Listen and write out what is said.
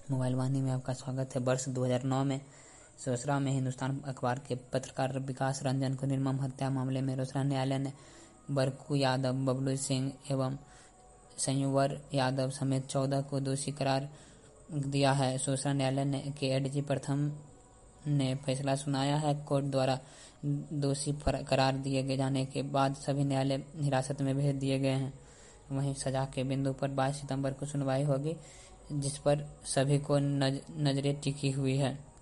Mobile वाहिनी में आपका स्वागत है। वर्ष 2009 में रोसड़ा में हिंदुस्तान अखबार के पत्रकार विकास रंजन को निर्मम हत्या मामले में रोसड़ा न्यायालय ने बरकू यादव, बबलू सिंह एवं संयुवर यादव समेत 14 को दोषी करार दिया है। रोसड़ा न्यायालय के एडीजी प्रथम ने फैसला सुनाया है। कोर्ट द्वारा दोषी करार दिए जाने के बाद सभी न्यायालय हिरासत में भेज दिए गए हैं। वहीं सजा के बिंदु पर 22 सितंबर को सुनवाई होगी, जिस पर सभी को नजरें टिकी हुई है।